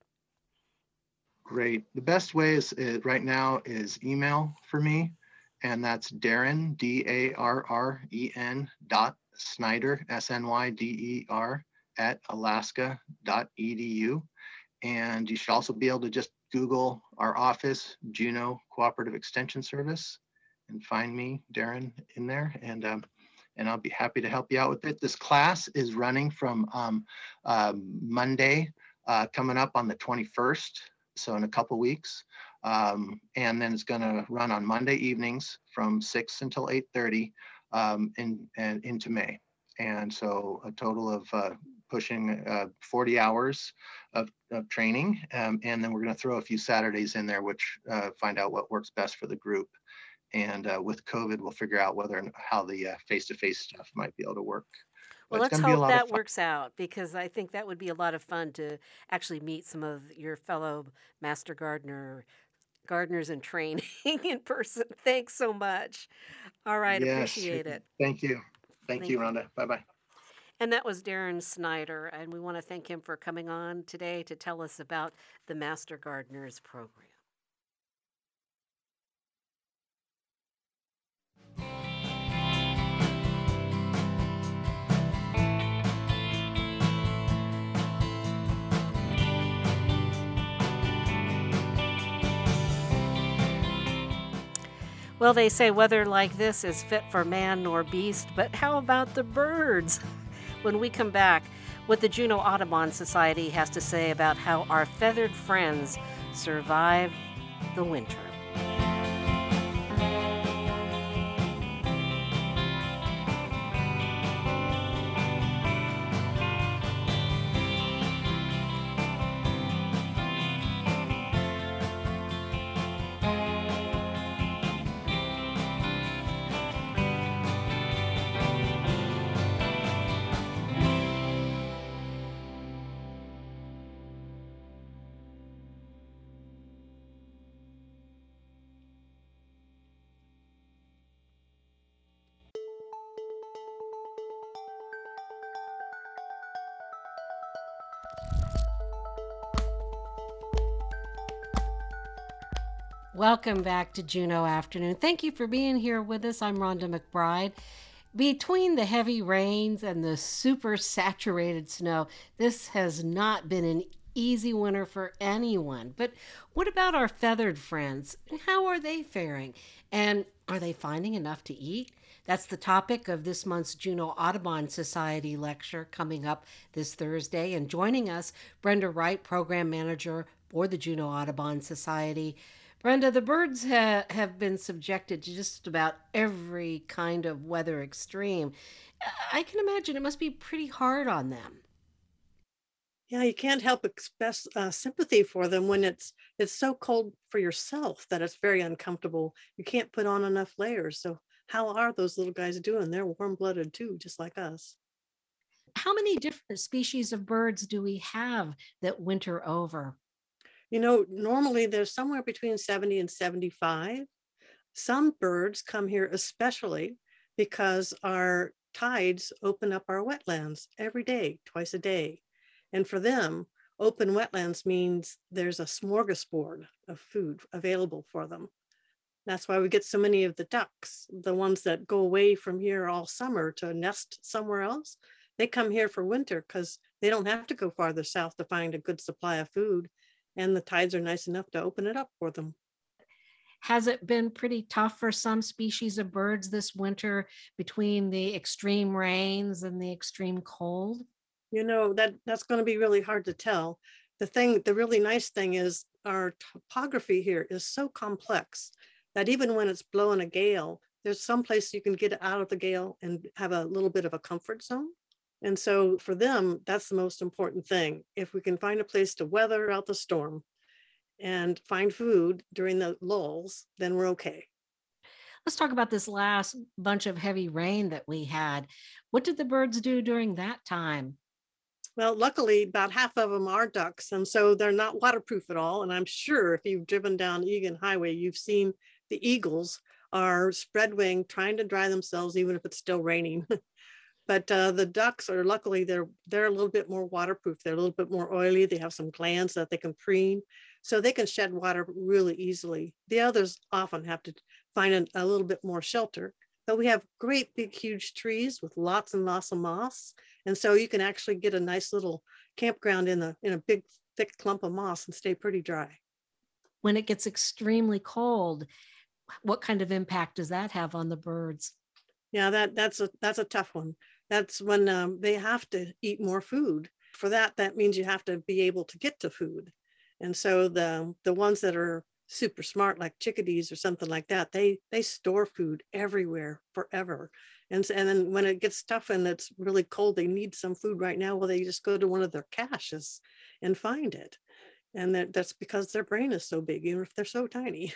Great. The best way is, is right now is email for me, and that's Darren, D A R R E N dot Snyder, S N Y D E R, at alaska dot e d u. And you should also be able to just Google our office, Juneau Cooperative Extension Service, and find me, Darren, in there. And um, and I'll be happy to help you out with it. This class is running from um, uh, Monday, uh, coming up on the twenty-first, so in a couple weeks. Um, and then it's going to run on Monday evenings from six until eight thirty um, in, and into May. And so a total of uh, pushing uh, forty hours of, of training. Um, and then we're going to throw a few Saturdays in there, which uh, find out what works best for the group. And uh, with COVID, we'll figure out whether and how the uh, face-to-face stuff might be able to work. But Well, it's let's gonna be a hope lot of that fun. works out, because I think that would be a lot of fun to actually meet some of your fellow Master Gardener gardeners in training in person. Thanks so much. All right, Yes, appreciate it. Thank you. Thank, Thank you, you. Rhonda. Bye-bye. And that was Darren Snyder, and we want to thank him for coming on today to tell us about the Master Gardeners program. Well, they say weather like this is fit for man nor beast, but how about the birds? When we come back, what the Juneau Audubon Society has to say about how our feathered friends survive the winter. Welcome back to Juneau Afternoon. Thank you for being here with us. I'm Rhonda McBride. Between the heavy rains and the super saturated snow, this has not been an easy winter for anyone. But what about our feathered friends? How are they faring? And are they finding enough to eat? That's the topic of this month's Juneau Audubon Society lecture coming up this Thursday. And joining us, Brenda Wright, Program Manager for the Juneau Audubon Society. Brenda, the birds ha- have been subjected to just about every kind of weather extreme. I can imagine it must be pretty hard on them. Yeah, you can't help express uh, sympathy for them when it's it's so cold for yourself that it's very uncomfortable. You can't put on enough layers. So how are those little guys doing? They're warm-blooded too, just like us. How many different species of birds do we have that winter over? You know, normally there's somewhere between seventy and seventy-five. Some birds come here especially because our tides open up our wetlands every day, twice a day. And for them, open wetlands means there's a smorgasbord of food available for them. That's why we get so many of the ducks, the ones that go away from here all summer to nest somewhere else. They come here for winter because they don't have to go farther south to find a good supply of food. And the tides are nice enough to open it up for them. Has it been pretty tough for some species of birds this winter between the extreme rains and the extreme cold? You know, that that's going to be really hard to tell. The thing, the really nice thing is our topography here is so complex that even when it's blowing a gale, there's some place you can get out of the gale and have a little bit of a comfort zone. And so for them, that's the most important thing. If we can find a place to weather out the storm and find food during the lulls, then we're okay. Let's talk about this last bunch of heavy rain that we had. What did the birds do during that time? Well, luckily, about half of them are ducks, and so they're not waterproof at all. And I'm sure if you've driven down Egan Highway, you've seen the eagles are spread wing, trying to dry themselves, even if it's still raining. But uh, the ducks are luckily they're they're a little bit more waterproof. They're a little bit more oily. They have some glands that they can preen, so they can shed water really easily. The others often have to find a, a little bit more shelter. But we have great big huge trees with lots and lots of moss, and so you can actually get a nice little campground in a in a big thick clump of moss and stay pretty dry. When it gets extremely cold, what kind of impact does that have on the birds? Yeah, that that's a that's a tough one. That's when um, they have to eat more food. For that, that means you have to be able to get to food. And so the the ones that are super smart, like chickadees or something like that, they they store food everywhere forever. And, and then when it gets tough and it's really cold, they need some food right now. Well, they just go to one of their caches and find it. And that, that's because their brain is so big, even if they're so tiny.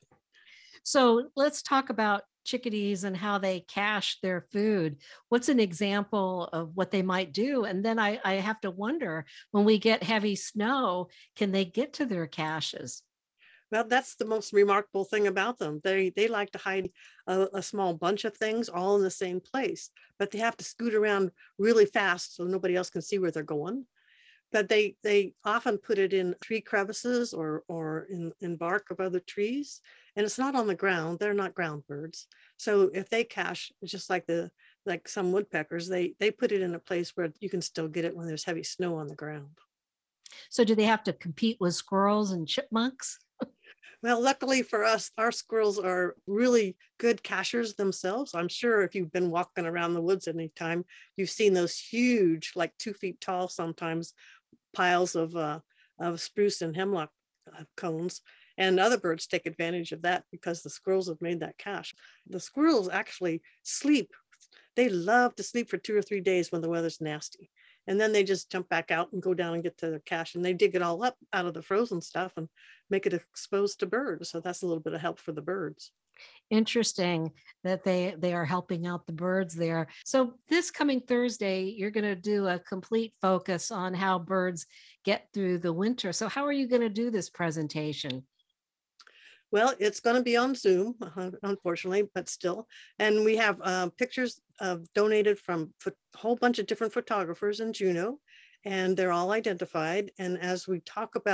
So let's talk about chickadees and how they cache their food. What's an example of what they might do? And then I, I have to wonder, when we get heavy snow, can they get to their caches? Well, that's the most remarkable thing about them. They they like to hide a, a small bunch of things all in the same place, but they have to scoot around really fast so nobody else can see where they're going. But they they often put it in tree crevices or or in, in bark of other trees. And it's not on the ground. They're not ground birds. So if they cache, just like the like some woodpeckers, they they put it in a place where you can still get it when there's heavy snow on the ground. So do they have to compete with squirrels and chipmunks? Well, luckily for us, our squirrels are really good cachers themselves. I'm sure if you've been walking around the woods any time, you've seen those huge, like two feet tall sometimes, piles of uh, of spruce and hemlock uh, cones. And other birds take advantage of that because the squirrels have made that cache. The squirrels actually sleep. They love to sleep for two or three days when the weather's nasty. And then they just jump back out and go down and get to their cache, and they dig it all up out of the frozen stuff and make it exposed to birds. So that's a little bit of help for the birds. Interesting that they they are helping out the birds there. So this coming Thursday, you're going to do a complete focus on how birds get through the winter. So how are you going to do this presentation? Well, it's going to be on Zoom, uh, unfortunately, but still. And we have uh, pictures uh, donated from a whole bunch of different photographers in Juneau, and they're all identified. And as we talk about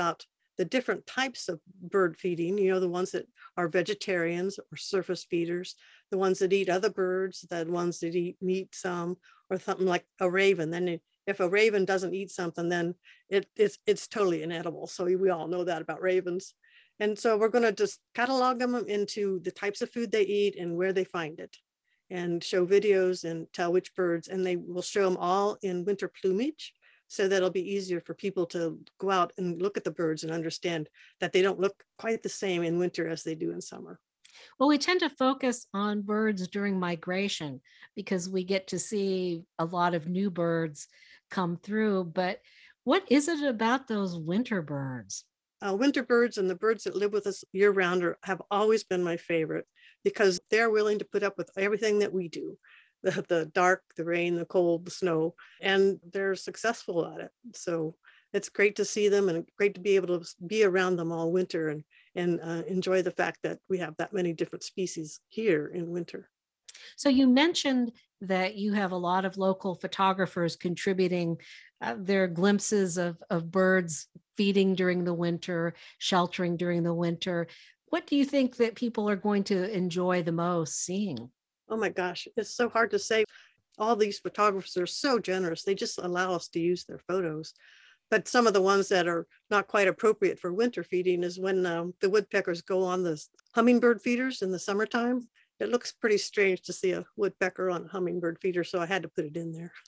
the different types of bird feeding, you know, the ones that are vegetarians or surface feeders, the ones that eat other birds, the ones that eat meat some, or something like a raven. Then it, if a raven doesn't eat something, then it, it's, it's totally inedible. So we all know that about ravens. And so we're going to just catalog them into the types of food they eat and where they find it, and show videos and tell which birds, and they will show them all in winter plumage. So that'll be easier for people to go out and look at the birds and understand that they don't look quite the same in winter as they do in summer. Well, we tend to focus on birds during migration because we get to see a lot of new birds come through. But what is it about those winter birds? Uh, winter birds and the birds that live with us year round are, have always been my favorite because they're willing to put up with everything that we do. The, the dark, the rain, the cold, the snow, and they're successful at it. So it's great to see them and great to be able to be around them all winter and, and uh, enjoy the fact that we have that many different species here in winter. So you mentioned that you have a lot of local photographers contributing uh, their glimpses of, of birds feeding during the winter, sheltering during the winter. What do you think that people are going to enjoy the most seeing? Oh my gosh, it's so hard to say. All these photographers are so generous. They just allow us to use their photos. But some of the ones that are not quite appropriate for winter feeding is when um, the woodpeckers go on the hummingbird feeders in the summertime. It looks pretty strange to see a woodpecker on a hummingbird feeder, so I had to put it in there.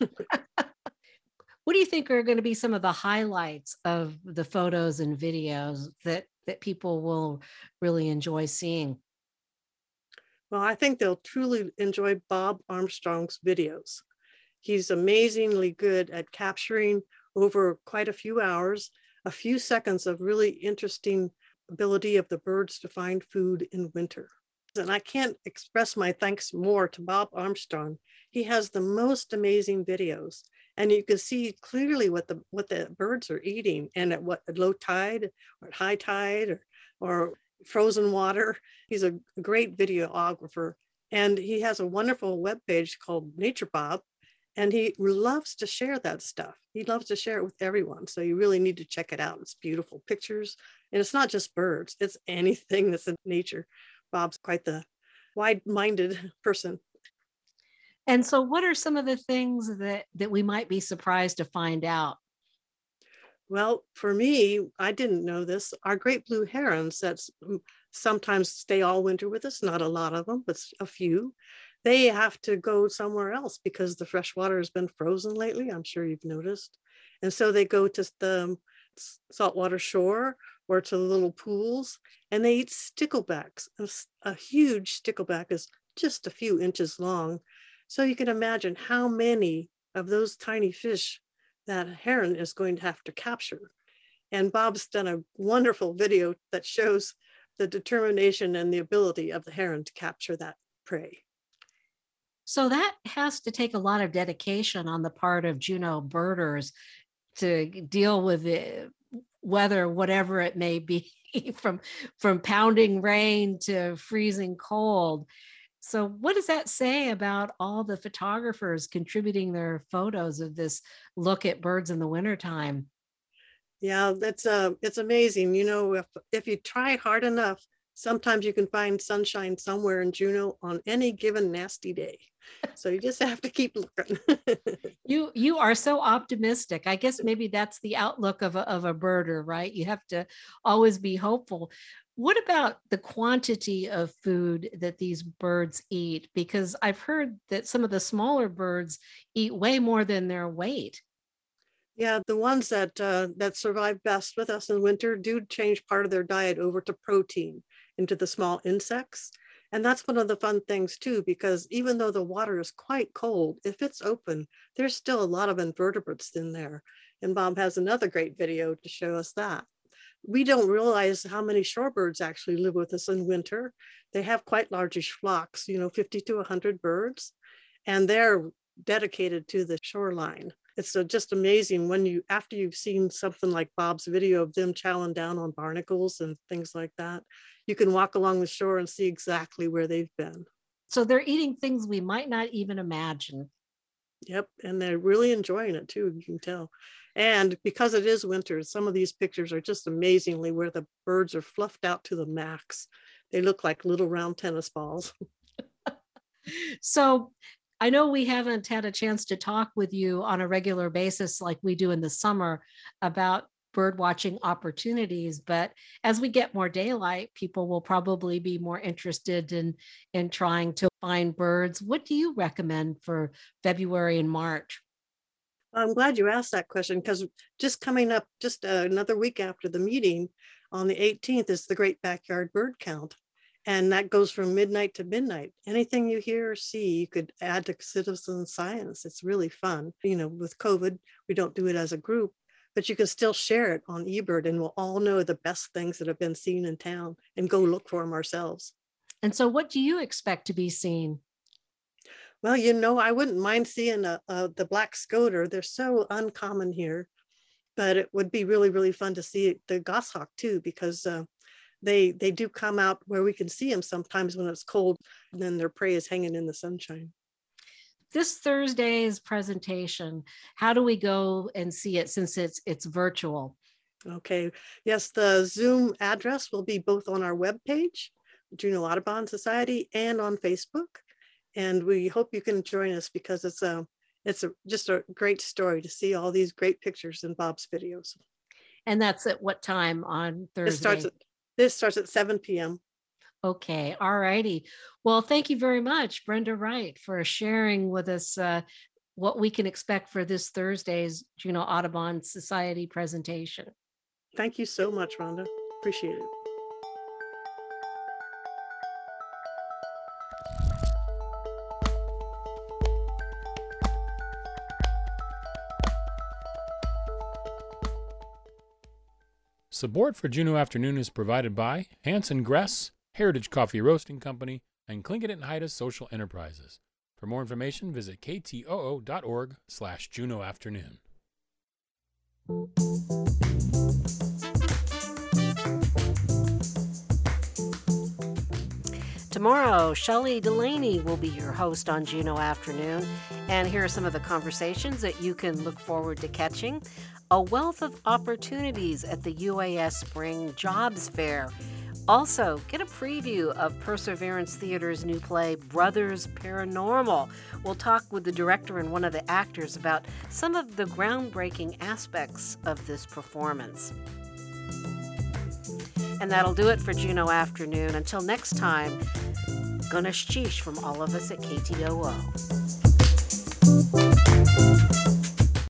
What do you think are going to be some of the highlights of the photos and videos that, that people will really enjoy seeing? Well, I think they'll truly enjoy Bob Armstrong's videos. He's amazingly good at capturing over quite a few hours, a few seconds of really interesting ability of the birds to find food in winter. And I can't express my thanks more to Bob Armstrong. He has the most amazing videos, and you can see clearly what the what the birds are eating and at what at low tide or at high tide or, or frozen water. He's a great videographer, and he has a wonderful webpage called Nature Bob, and he loves to share that stuff. He loves to share it with everyone. So you really need to check it out. It's beautiful pictures, and it's not just birds, it's anything that's in nature. Bob's quite the wide-minded person. And so what are some of the things that, that we might be surprised to find out? Well, for me, I didn't know this. Our great blue herons that sometimes stay all winter with us, not a lot of them, but a few, they have to go somewhere else because the fresh water has been frozen lately. I'm sure you've noticed. And so they go to the saltwater shore or to the little pools, and they eat sticklebacks. A, a huge stickleback is just a few inches long. So you can imagine how many of those tiny fish that heron is going to have to capture. And Bob's done a wonderful video that shows the determination and the ability of the heron to capture that prey. So that has to take a lot of dedication on the part of Juneau birders to deal with the weather, whatever it may be, from, from pounding rain to freezing cold. So what does that say about all the photographers contributing their photos of this look at birds in the wintertime? Yeah, that's uh, it's amazing. You know, if, if you try hard enough, sometimes you can find sunshine somewhere in Juneau on any given nasty day. So you just have to keep looking. you you are so optimistic. I guess maybe that's the outlook of a, of a birder, right? You have to always be hopeful. What about the quantity of food that these birds eat? Because I've heard that some of the smaller birds eat way more than their weight. Yeah, the ones that uh, that survive best with us in winter do change part of their diet over to protein, into the small insects. And that's one of the fun things too, because even though the water is quite cold, if it's open, there's still a lot of invertebrates in there. And Bob has another great video to show us that. We don't realize how many shorebirds actually live with us in winter. They have quite largish flocks, you know, fifty to one hundred birds, and they're dedicated to the shoreline. It's uh, just amazing when you, after you've seen something like Bob's video of them chowing down on barnacles and things like that, you can walk along the shore and see exactly where they've been. So they're eating things we might not even imagine. Yep, and they're really enjoying it too, you can tell. And because it is winter, some of these pictures are just amazingly where the birds are fluffed out to the max. They look like little round tennis balls. So I know we haven't had a chance to talk with you on a regular basis like we do in the summer about bird watching opportunities, but as we get more daylight, people will probably be more interested in, in trying to find birds. What do you recommend for February and March? I'm glad you asked that question, because just coming up just uh, another week after the meeting on the eighteenth is the Great Backyard Bird Count. And that goes from midnight to midnight. Anything you hear or see, you could add to citizen science. It's really fun. You know, with COVID, we don't do it as a group, but you can still share it on eBird, and we'll all know the best things that have been seen in town and go look for them ourselves. And so what do you expect to be seen? Well, you know, I wouldn't mind seeing a, a, the black scoter. They're so uncommon here, but it would be really, really fun to see the goshawk too, because uh, they they do come out where we can see them sometimes when it's cold, and then their prey is hanging in the sunshine. This Thursday's presentation, how do we go and see it since it's it's virtual? Okay, yes, the Zoom address will be both on our webpage, Juneau Audubon Society, and on Facebook. And we hope you can join us, because it's a it's a just a great story to see all these great pictures in Bob's videos. And that's at what time on Thursday? This starts at, this starts at seven p.m. Okay, all righty. Well, thank you very much, Brenda Wright, for sharing with us uh, what we can expect for this Thursday's Juneau Audubon Society presentation. Thank you so much, Rhonda. Appreciate it. Support for Juneau Afternoon is provided by Hanson Gress, Heritage Coffee Roasting Company, and Tlingit and Haida Social Enterprises. For more information, visit k t o o dot org slash Juneau Afternoon. Tomorrow, Shelley Delaney will be your host on Juneau Afternoon, and here are some of the conversations that you can look forward to catching. A wealth of opportunities at the U A S Spring Jobs Fair. Also, get a preview of Perseverance Theater's new play, Brothers Paranormal. We'll talk with the director and one of the actors about some of the groundbreaking aspects of this performance. And that'll do it for Juneau Afternoon. Until next time, Ganesh Chish from all of us at K T O O.